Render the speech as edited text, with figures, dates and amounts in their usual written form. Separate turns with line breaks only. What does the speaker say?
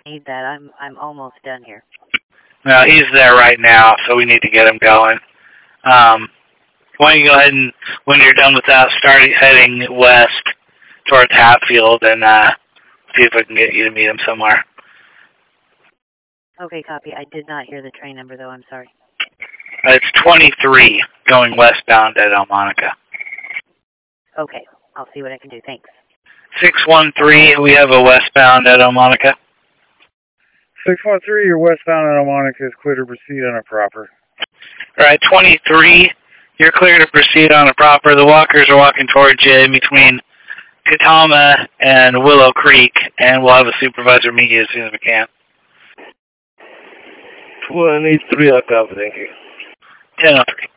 need that. I'm almost done here.
No, he's there right now, so we need to get him going. Why don't you go ahead and, when you're done with that, start heading west towards Hatfield and see if we can get you to meet him somewhere.
Okay, copy. I did not hear the train number, though. I'm sorry.
It's 23 going westbound at Elmonica.
Okay, I'll see what I can do. Thanks.
613, we have a westbound at Elmonica.
613, your westbound at Elmonica is clear to proceed on a proper.
All right, 23, you're clear to proceed on a proper. The walkers are walking towards you in between Katama and Willow Creek, and we'll have a supervisor meet you as soon as we can.
23, I'll copy, thank you.
10-3.